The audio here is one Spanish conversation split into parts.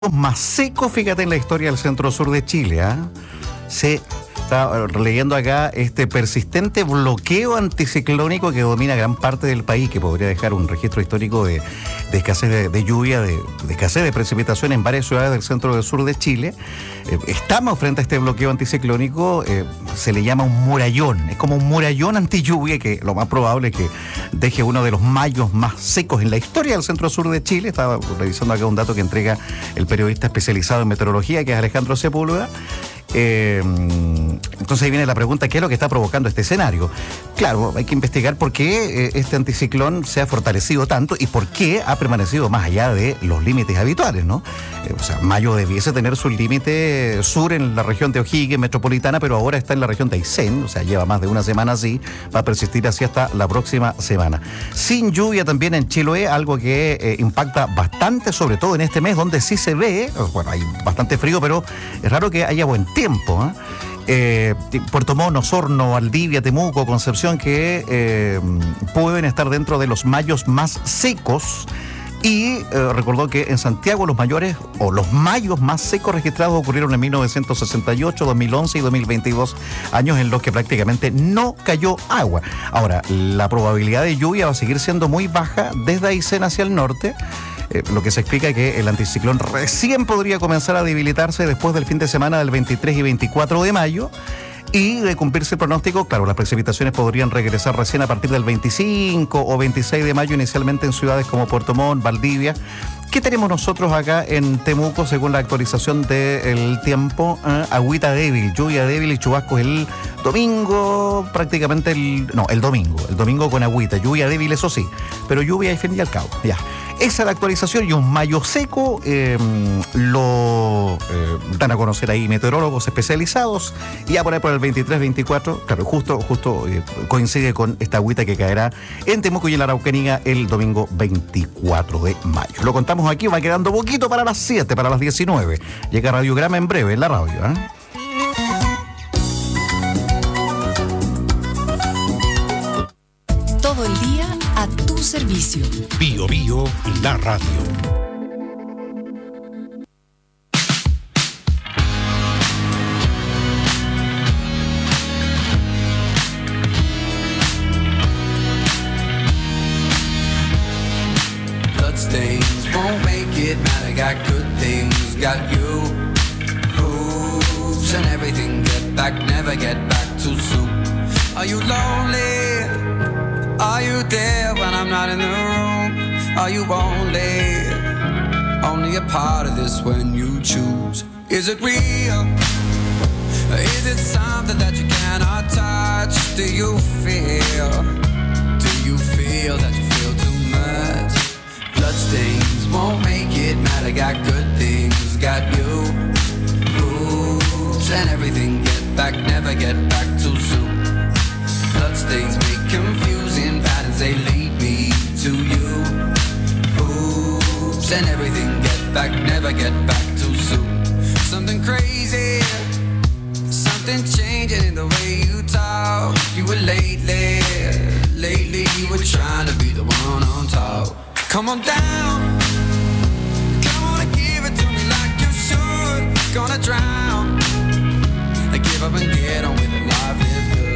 más secos, fíjate, en la historia del centro-sur de Chile. Se está leyendo acá este persistente bloqueo anticiclónico que domina gran parte del país, que podría dejar un registro histórico de escasez de lluvia, de escasez de precipitación en varias ciudades del centro del sur de Chile. Estamos frente a este bloqueo anticiclónico, se le llama un murallón, es como un murallón antilluvia, que lo más probable es que deje uno de los mayos más secos en la historia del centro sur de Chile. Estaba revisando acá un dato que entrega el periodista especializado en meteorología, que es Alejandro Sepúlveda. Entonces ahí viene la pregunta: ¿qué es lo que está provocando este escenario? Claro, hay que investigar por qué este anticiclón se ha fortalecido tanto y por qué ha permanecido más allá de los límites habituales, ¿no? O sea, Mayo debiese tener su límite sur en la región de O'Higgins metropolitana, pero ahora está en la región de Aysén, o sea, lleva más de una semana así, va a persistir así hasta la próxima semana. Sin lluvia también en Chiloé, algo que impacta bastante, sobre todo en este mes, donde sí se ve, bueno, hay bastante frío, pero es raro que haya buen tiempo, Puerto Montt, Osorno, Valdivia, Temuco, Concepción, que pueden estar dentro de los mayos más secos. Y recordó que en Santiago los mayos más secos registrados ocurrieron en 1968, 2011 y 2022, años en los que prácticamente no cayó agua. Ahora, la probabilidad de lluvia va a seguir siendo muy baja desde Aysén hacia el norte, lo que se explica que el anticiclón recién podría comenzar a debilitarse después del fin de semana del 23 y 24 de mayo. Y de cumplirse el pronóstico, claro, las precipitaciones podrían regresar recién a partir del 25 o 26 de mayo, inicialmente en ciudades como Puerto Montt, Valdivia. ¿Qué tenemos nosotros acá en Temuco según la actualización del tiempo? Agüita débil, lluvia débil y chubascos el domingo, prácticamente el domingo con agüita, lluvia débil, eso sí, pero lluvia al fin y al cabo, ya. Esa es la actualización, y un mayo seco lo dan a conocer ahí meteorólogos especializados, y ya por ahí por el 23-24, claro, justo coincide con esta agüita que caerá en Temuco y en la Araucanía el domingo 24 de mayo. Lo contamos aquí, va quedando poquito para las 7, para las 19. Llega Radiograma en breve en la radio, Todo el día a tu servicio. Bio Bio, la radio. Bloodstains won't make it matter. Got good things, got you. Hoops and everything. Get back, never get back too soon. Are you lonely? Are you there when I'm not in the room? Are you only a part of this when you choose? Is it real? Is it something that you cannot touch? Do you feel that you feel too much? Bloodstains won't make it matter. Got good things, got you. Hoops and everything. Get back, never get back too soon. Bloodstains make confusing patterns, they lead me to you. Hoops and everything, get back, never get back too soon. Something crazy, something changing in the way you talk. You were lately you were trying to be the one on top. Come on down, come on and give it to me like you should. Gonna drown, I give up and get on with it, life is good.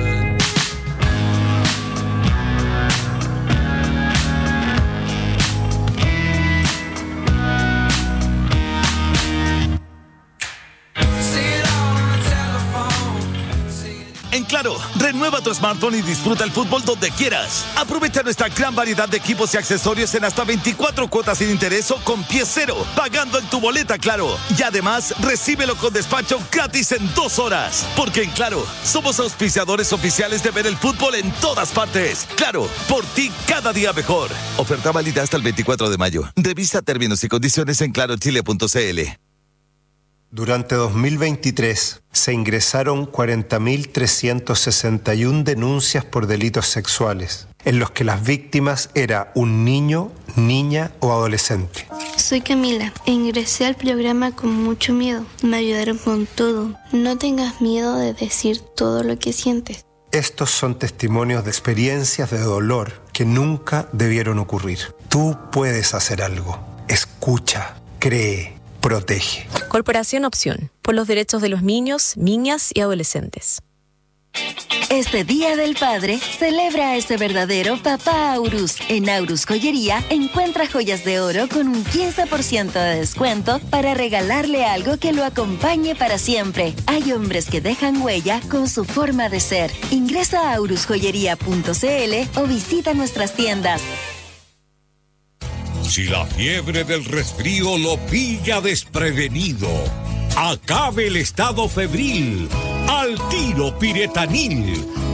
En Claro, renueva tu smartphone y disfruta el fútbol donde quieras. Aprovecha nuestra gran variedad de equipos y accesorios en hasta 24 cuotas sin interés o con pie cero, pagando en tu boleta Claro. Y además, recíbelo con despacho gratis en 2 horas. Porque en Claro, somos auspiciadores oficiales de ver el fútbol en todas partes. Claro, por ti cada día mejor. Oferta válida hasta el 24 de mayo. Revisa términos y condiciones en clarochile.cl. Durante 2023 se ingresaron 40.361 denuncias por delitos sexuales, en los que las víctimas era un niño, niña o adolescente. Soy Camila e ingresé al programa con mucho miedo. Me ayudaron con todo. No tengas miedo de decir todo lo que sientes. Estos son testimonios de experiencias de dolor que nunca debieron ocurrir. Tú puedes hacer algo. Escucha, cree. protege. Corporación Opción, por los derechos de los niños, niñas y adolescentes. Este Día del Padre, celebra a ese verdadero papá Aurus. En Aurus Joyería, encuentra joyas de oro con un 15% de descuento para regalarle algo que lo acompañe para siempre. Hay hombres que dejan huella con su forma de ser. Ingresa a aurusjoyería.cl o visita nuestras tiendas. Si la fiebre del resfrío lo pilla desprevenido, acabe el estado febril. Al tiro Piretanil.